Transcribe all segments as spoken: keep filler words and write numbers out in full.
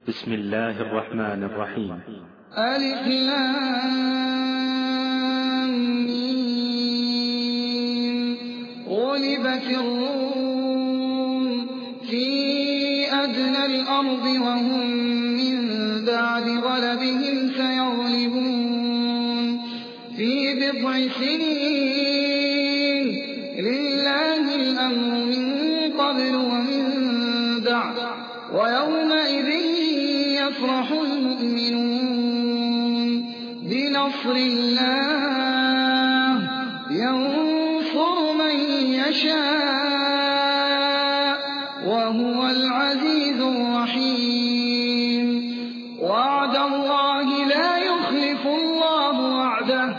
بسم الله الرحمن الرحيم. ألف لام ميم. غلبت الروم في أدنى الأرض وهم من بعد غلبهم سيغلبون في بضع سنين. لله الأمر من قبل ومن بعد ويومئذ يفرح المؤمنون بنصر الله ينصر من يشاء وهو العزيز الرحيم. وعد الله لا يخلف الله وعده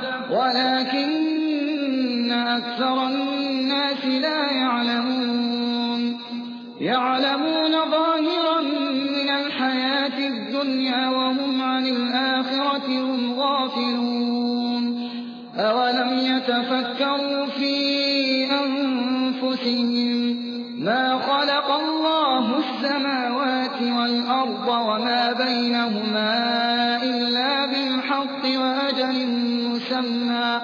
ولكن أكثر الناس لا يعلمون يعلمون ظاهرا من الحياة الدنيا وهم عن الآخرة هم غافلون. أولم يتفكروا في أنفسهم ما خلق الله السماوات والأرض وما بينهما إلا بالحق وأجل مسمى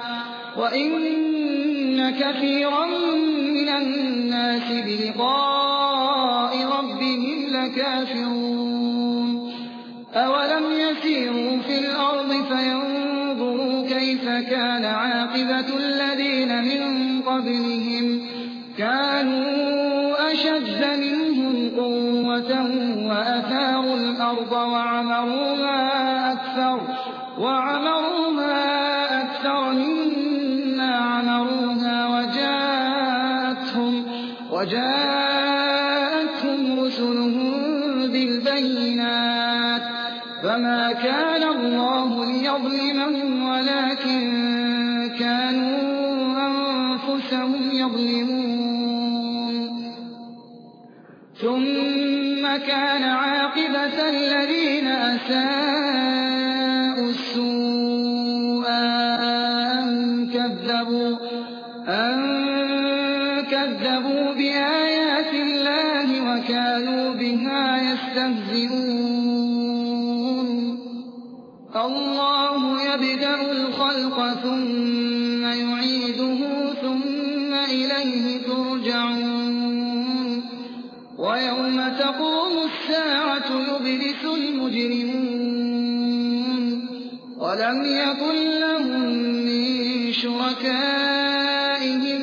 وإن كثيرا من الناس بلقاء ربهم لكافرون. أولم يسيروا في الأرض فينظروا كيف كان عاقبة الذين من قبلهم كانوا أشد منهم قوة وأثاروا الأرض وعمروها أكثر, وعمروها أكثر مما عمروها وجاءتهم, وجاءتهم رسلهم بالبينات فما كان الله ليظلمهم ولكن كانوا أنفسهم يظلمون. ثم كان عاقبة الذين أساءوا السوء أن كذبوا, أن كذبوا بآيات الله وكانوا بها يستهزئون. الله يبدأ الخلق ثم يعيده ثم إليه ترجعون. ويوم تقوم الساعة يبلس المجرمون ولم يكن لهم من شركائهم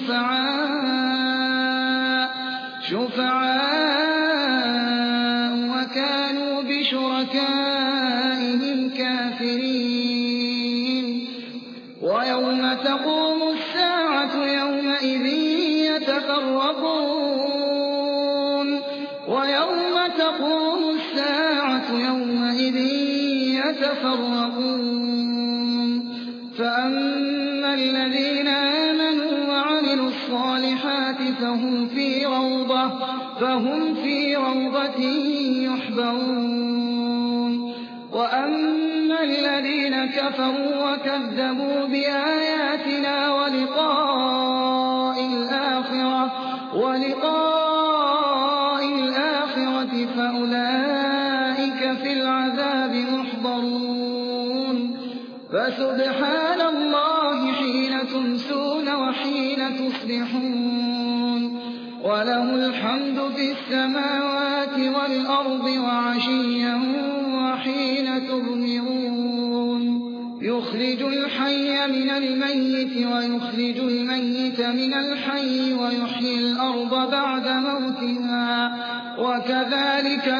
شفعاء, شفعاء وكانوا بشركائهم كافرين. ويوم تقوم الساعة يومئذ يتفرقون ويوم تقوم الساعة يومئذ يتفرقون فأما الذين آمنوا وعملوا الصالحات فهم في روضة, فهم في روضة يحبرون. وأما الذين كفروا وكذبوا بآياتنا ولقاء الآخرة, ولقاء الآخرة فأولئك في العذاب محضرون. فسبحان الله حين تمسون وحين تصبحون وله الحمد في السماوات والأرض وعشيا وحين تظهرون. يخرج الحي من الميت ويخرج الميت من الحي ويحيي الأرض بعد موتها وكذلك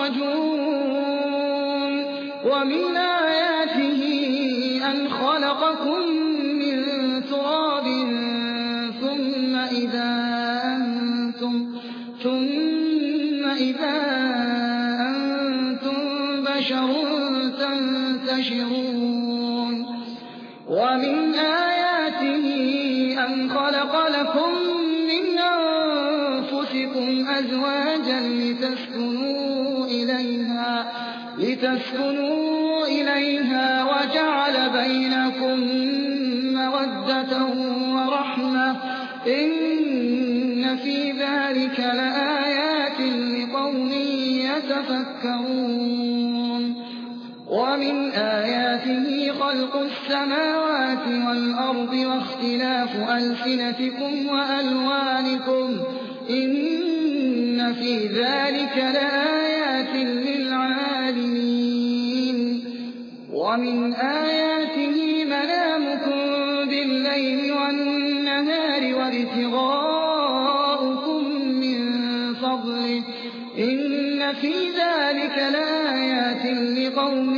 تخرجون. ومن آياته أن خلقكم من تراب ثم إذا أنتم, ثم إذا أنتم بشر تنتشرون. ومن آياته أن خلق لكم من أنفسكم أزواجا لتسكنوا إليها, لتسكنوا إليها وجعل بينكم مودة ورحمة إن في ذلك لآيات لقوم يتفكرون ومن آياته خلق السماوات والأرض واختلاف ألسنتكم وألوانكم إن في ذلك لآيات للعالمين ومن آياته منامكم بالليل والنهار وابتغاؤكم من فضله إن في ذلك لآيات لقوم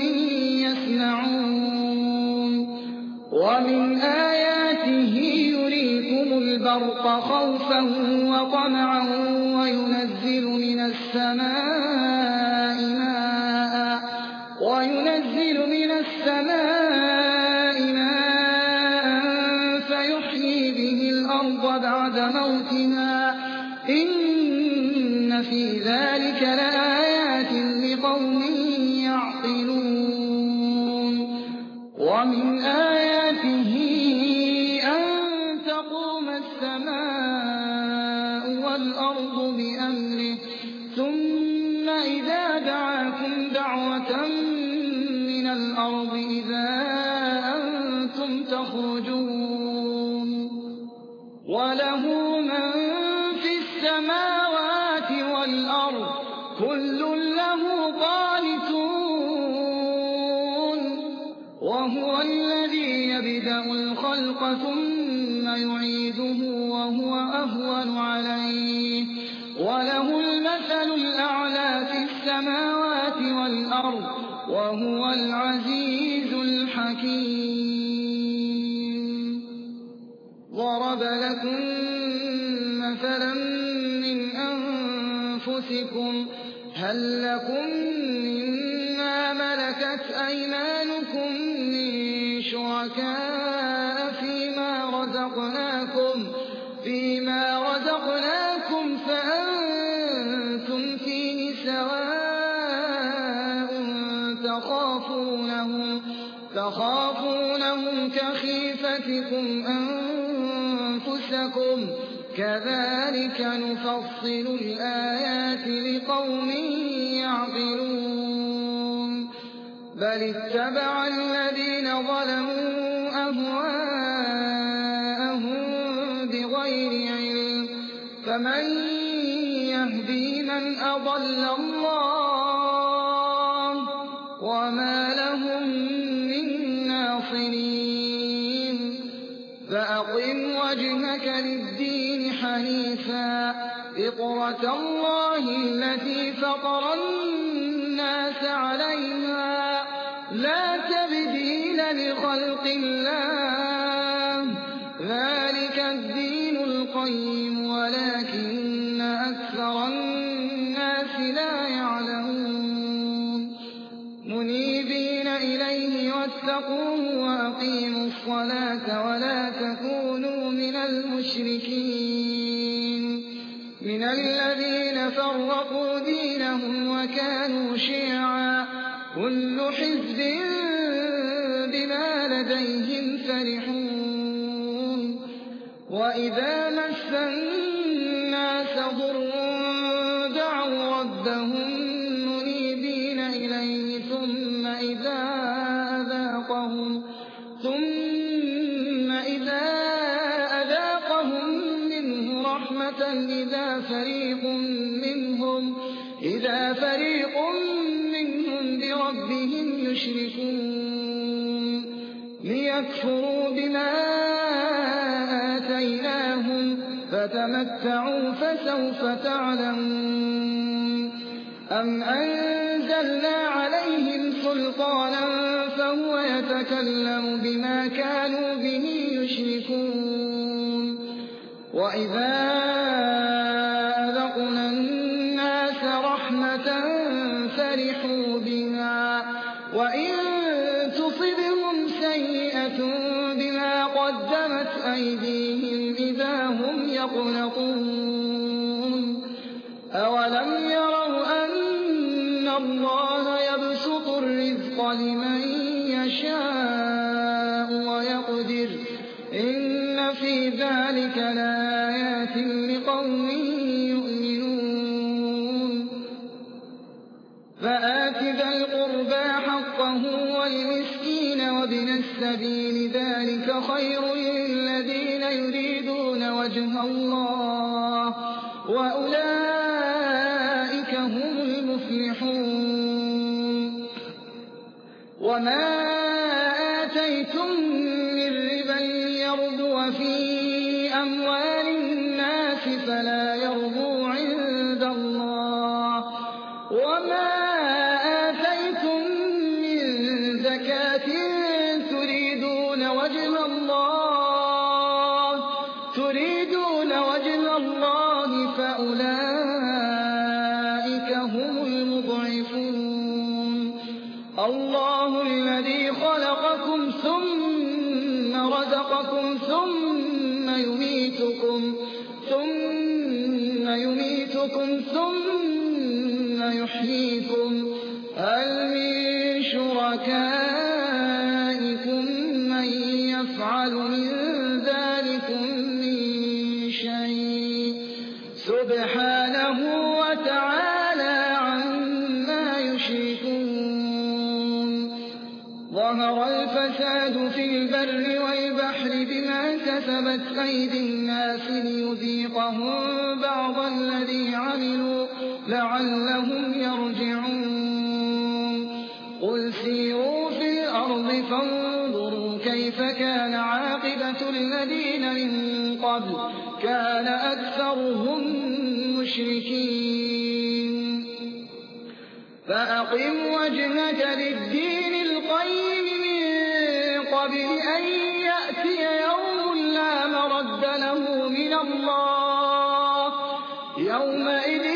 يسمعون ومن آياته يريكم البرق خوفا وطمعا وينزل من السماء ماء وينزل من السماء ماء فيحيي به الأرض بعد موتها إن في ذلك لآيات لقوم يعقلون ومن آياته أن تقوم السماء والأرض بأمره ثم إذا دعاكم دعوة من الأرض إذا أنتم تخرجون وله من في السماوات والأرض كل له قانتون وهو الذي يبدأ الخلق ثم يعيده وهو أهون عليه وله المثل الأعلى في السماوات والأرض وهو العزيز الحكيم ضرب لكم مثلا من أنفسكم هل لكم مما ملكت أيمانكم من شركاء فيما رزقناكم فيما رزقناكم فأنتم فيه سواء تخافونهم تخافونهم كخيفتكم أنفسكم كذلك نفصل الآيات لقوم يعقلون بل اتبع الذين ظلموا أهواءهم بغير علم فمن يهدي من أضل الله وما لهم من ناصرين فأقم وجهك للدين حنيفا فطرة الله التي فطر الناس عليها لا تبديل لخلق الله ذلك الدين القيم ولكن أكثر الناس لا يعلمون منيبين إليه واتقوه وأقيموا الصلاة ولا تكونوا من المشركين من الذين فرقوا دينهم وكانوا شيعا كل حزب بما لديهم فرحون وإذا مس الناس ضر دعوا ربهم منيبين إليه ثم إذا أذاقهم ثم إذا أذاقهم منه رحمة إذا فريق منهم إذا فريق منهم بربهم يشركون ليكفروا بما آتيناهم فتمتعوا فسوف تعلمون أم أنزلنا عليهم سلطانا فهو يتكلم بما كانوا به يشركون وإذا أذقنا الناس رحمة فرحوا بها وإن تصبهم سيئة بما قدمت أيديهم إذا هم يقنطون أولم يروا أن الله يبسط الرزق لمن يشاء ويقدر إن في ذلك لآيات لقوم يؤمنون فآت ذا القربى حقه والمسكين وابن السبيل ذلك خير للذين يريدون وجه الله وأولئك هم المفلحون. وما آتيتم من ربا ليربو في أموال الناس فلا يربو عند الله وما آتيتم من زكاة تريدون وجه الله تريدون وجه الله فأولئك هم المضعفون. الله الذي خلقكم ثم رزقكم ثم يميتكم ثم يميتكم ثم يحييكم هل من شركائكم من يفعل من ذلكم من شيء سبحانه وتعالى عما يشركون. ظهر الفساد في البر والبحر بما كسبت أيدي الناس ليذيقهم بعض الذي عملوا لعلهم يرجعون. قل سيروا في الأرض فانظروا كيف كان عاقبة الذين من قبل كان أكثرهم مشركين. فأقم وجهك للدين القيم من قبل أن يأتي يوم لا مرد له من الله يومئذ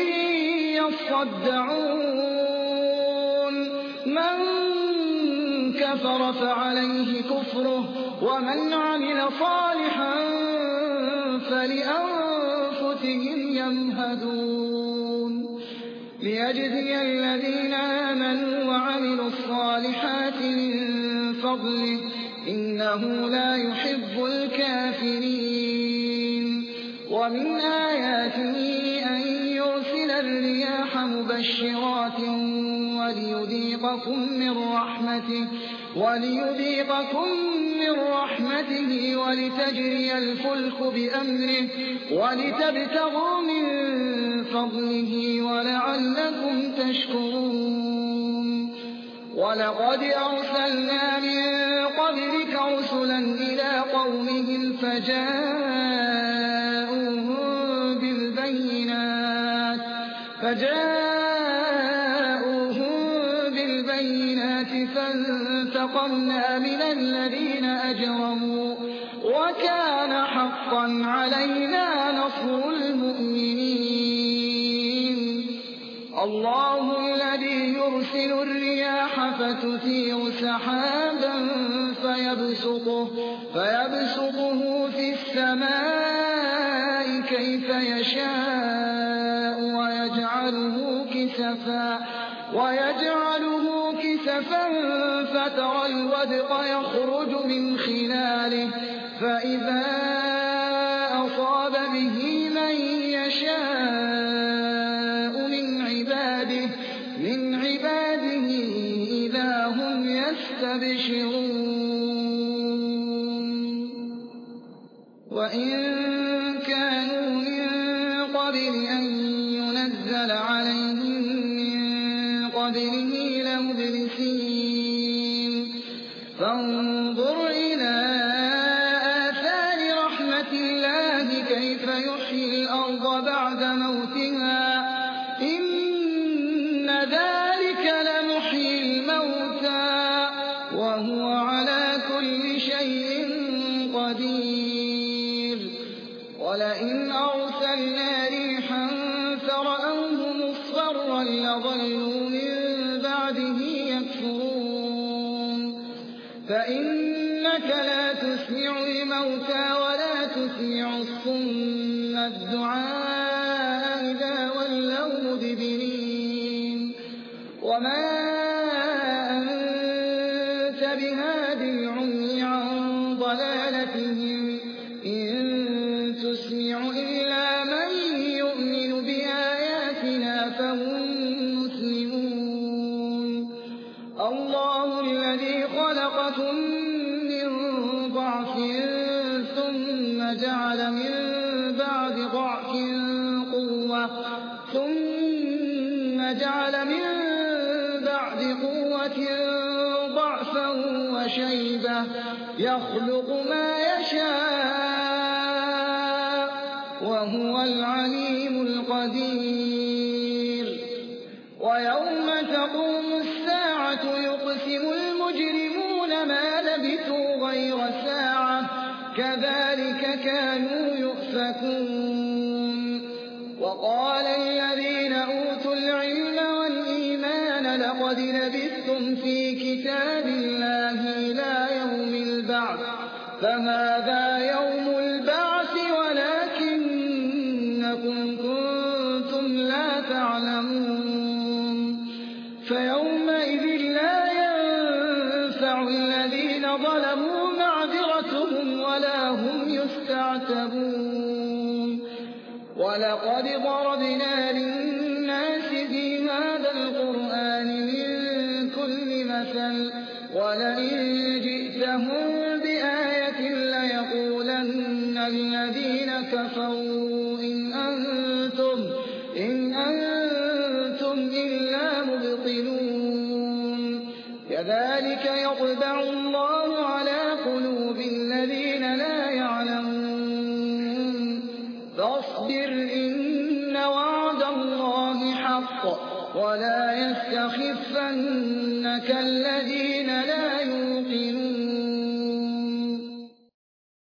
يصدعون. من كفر فعليه كفره ومن عمل صالحا فلأنفسهم يمهدون. ليجزي الذين آمنوا وعملوا الصالحات من فضله إنه لا يحب الكافرين. ومن آياته أن يرسل الرياح مبشرات وليذيقكم من رحمته وليذيقكم من رحمته ولتجري الفلك بأمره ولتبتغوا من فضله ولعلكم تشكرون. ولقد أرسلنا من قبلك رسلا إلى قومهم فجاءوهم بالبينات فجاءوهم بالبينات فانتقمنا من الذين أجرموا وكان حقا علينا نصر المؤمنين. الله الذي يرسل الرياح فتثير سحابا فيبسطه, فيبسطه في السماء كيف يشاء ويجعله كسفا, ويجعله كسفا فترى الودق يخرج من خلاله فإذا أصاب به من يشاء من عباده من عباده إذا هم يستبشرون. وإن كانوا من قبل أن ينزل عليهم من قبله لمبلسين. فانظر إلى آثار رحمة الله كيف يحيي الأرض بعد موتها إن ذلك لمحيي الموتى وهو على كل شيء قدير. ولئن أرسلنا ريحا فرأوه مصفرا لظلوا من بعده يكفرون. فإنك لا تسمع الموتى ولا تسمع الصم الدعاء إذا ولوا مدبرين. وما أنت بهاد العمي عن ضلالتهم إن تسمع إلا من يؤمن بآياتنا فهم مسلمون. الله الذي خلقكم من ضعف ثم جعل من بعد ضعف قوة ثم جعل من بعد قوة ضعفا وشيبة يخلق ما يشاء وهو العليم القدير ويوم تقوم الساعة يقسم المجرمون ما لبثوا غير ساعة كذلك كانوا يؤفكون وقال الذين أوتوا العلم والإيمان لقد لبثتم في كتاب الله إلى يوم البعث فهذا يوم البعث ولكنكم كنتم لا تعلمون فيومئذ لا ينفع الذين ظلموا معذرتهم ولا هم يستعتبون ولقد ضربنا للناس في هذا القرآن من كل مثل ولئن جئتهم بآية ليقولن الذين كفروا إن أنتم, إن أنتم إلا مبطلون كذلك يطبع الله على قلوب الذين لا يعلمون فاصبر إن وعد الله حق ولا يستخفنك الذين لا يؤمنون